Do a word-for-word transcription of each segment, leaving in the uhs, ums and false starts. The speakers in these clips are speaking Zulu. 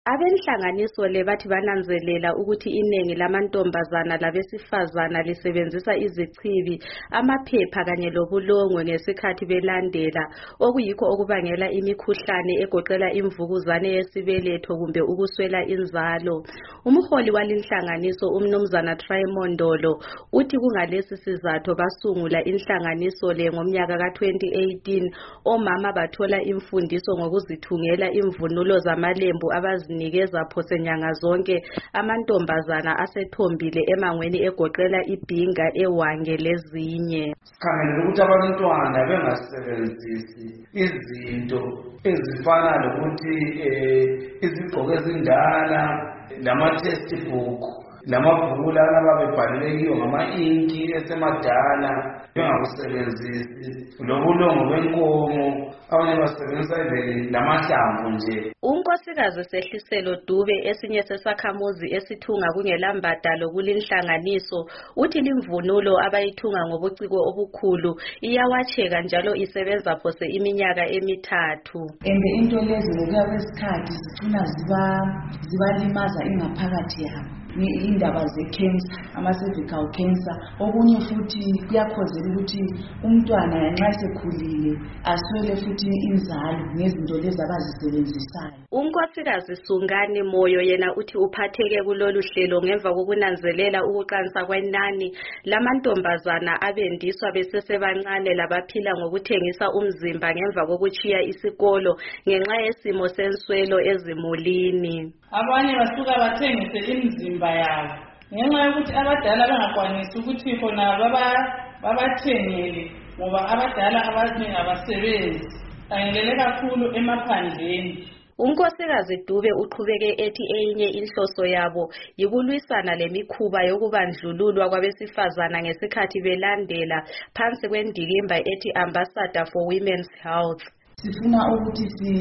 Abenhlanganiso le bathi bananzelela ukuthi inengi lamantombazana labesifazana lisebenzisa izichibi, amaphepha kanye lobulongwe ngesikhathi belandela, okuyikho okubangela imikhuhlane egoqela imvukuzane yesibeletho kumbe ukuswela inzalo. Umholi walinhlanganiso umnumzana Trayimondolo uthi kungalesi sizatho basungula inhlanganiso le ngomnyaka ka twenty eighteen, omama bathola imfundiso ngokuzithungela imvunulo zamalembu abazi nikeza phose nyanga zonke amantombazana asethombile emangweni egoqela ibhinga, ewange lezinye. Sikhangele ukuthi abantwana bengasebenzisi izinto ezifana lokuthi izigqoko ezindala lama textbook lamabhuku lana babebhalele kiyo ngama-inki esemadala bengakusebenzisi lobulongo benkomo, abanye basebenzisa lamahlamvu nje. Unkosikazi Sehliselo Dube, esinye sesakhamuzi esithunga kungelambadalo kulinhlanganiso, uthi limvunulo abayithunga ngobuciko obukhulu iyawatsheka njalo isebenza phose iminyaka emithathu. Ende into lezi ngokuya kwesikhathi zifuna ziba zibalimaza ingaphakathi yabo. Indaba ze-cancer, ama-cervical cancer, okunye futhi kuyakhozela ukuthi umntwana nxa sekhulile aswele futhi inzalo ngezinto lezi abazisebenzisayo. Unkosikazi Sungani Moyo yena uthi uphatheke kulolu hlelo ngemva kokunanzelela ukuqansa kwenani lamantombazana abendiswa besesebancane labaphila ngokuthengisa umzimba ngemva kokutshiya isikolo ngenxa yesimo senswelo ezimulini. Abanye basuka bathengise imizimba yabo ngenxa yokuthi abadala bengakwanisi ukuthi khona baba babathengele ngoba abadala abaningi abasebenzi ayengele kakhulu emaphandleni. Unkosikazi Dube uqhubeke ethi eyinye inhloso yabo yikulwisana lemikhuba yokubandlululwa kwabesifazana ngesikhathi belandela phansi kwendikimba ethi Ambassador for Women's Health. Sifuna ukuthi si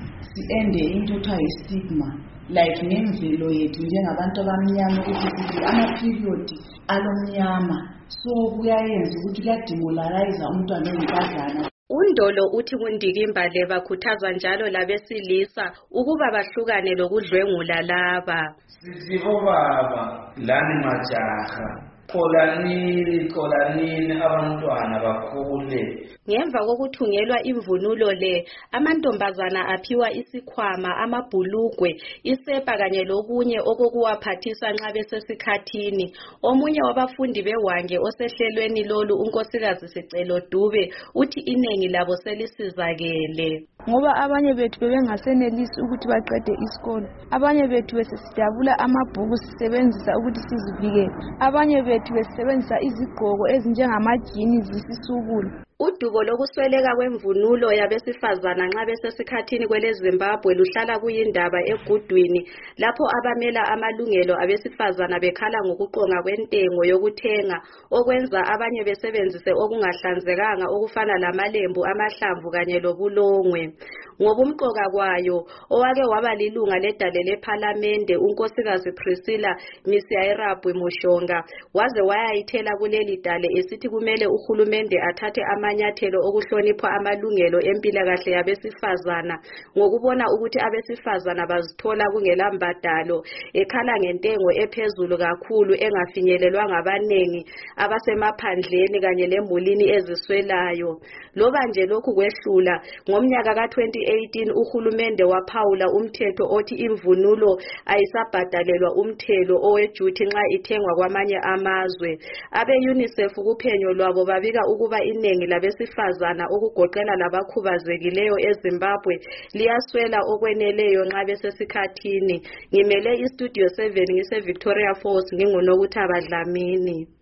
siende into ekuthiwa yi-stigma, like nemvelo yethu njengabantu abamnyama ukuthi sithi ama-period alomnyama, so kuyayenza ukuthi kuyademoralize umntwana oyinkazana. Undolo uthi kundikimba le bakhuthaza njalo labesilisa ukuba bahlukane lokudlwengula laba. Sizibo baba lani majaha Xolanini, xolanini abantwana bakhule. Ngemva kokuthungelwa imvunulo le, amantombazana aphiwa isikhwama, amabhulugwe, isepa kanye lokunye okokuwaphathisa nxa besesikhathini. Omunye wabafundi bewange osehlelweni lolu unkosikazi Sicelo Dube uthi inengi labo selisizakele. Ngoba abanye bethu bebengasenelisi ukuthi baqede isikolo. Abanye bethu besesidabula amabhuku sisebenzisa ukuthi sizivikele. Abanye bethu besebenzisa izigqoko ezinjengamajini zisisubula. Udubo lokusweleka kwemvunulo yabesifazana nxa besesikhathini kwele Zimbabwe luhlala kuyindaba egudwini lapho abamela amalungelo abesifazana bekhala ngokuqonga kwentengo yokuthenga okwenza abanye besebenzise okungahlanzekanga okufana lamalembu, amahlamvu kanye lobulongwe. Ngobumqoka kwayo, owake waba lilunga ledale lephalamende unkosikazi Priscilla Misiairabwi Mushonga waze wayayithela kuleli dale esithi kumele uhulumende athathe amanyathelo okuhlonipha amalungelo empilakahle yabesifazana ngokubona ukuthi abesifazana bazithola kungelambadalo, ekhala ngentengo ephezulu kakhulu engafinyelelwa ngabanengi abasemaphandleni kanye lemulini eziswelayo. Loba nje lokhu kwehlula, ngomnyaka ka twenty eighteen uhulumende waphawula umthetho othi imvunulo ayisabhadalelwa umthelo owejuthi nxa ithengwa kwamanye amazwe. Abe UNICEF kuphenyo lwabo babika ukuba inengi labesifazana okugoqela labakhubazekileyo eZimbabwe liyaswela okweneleyo nxa besesikhathini. Ngimele iStudio seven ngise Victoria Falls nginguNokuthaba Dlamini.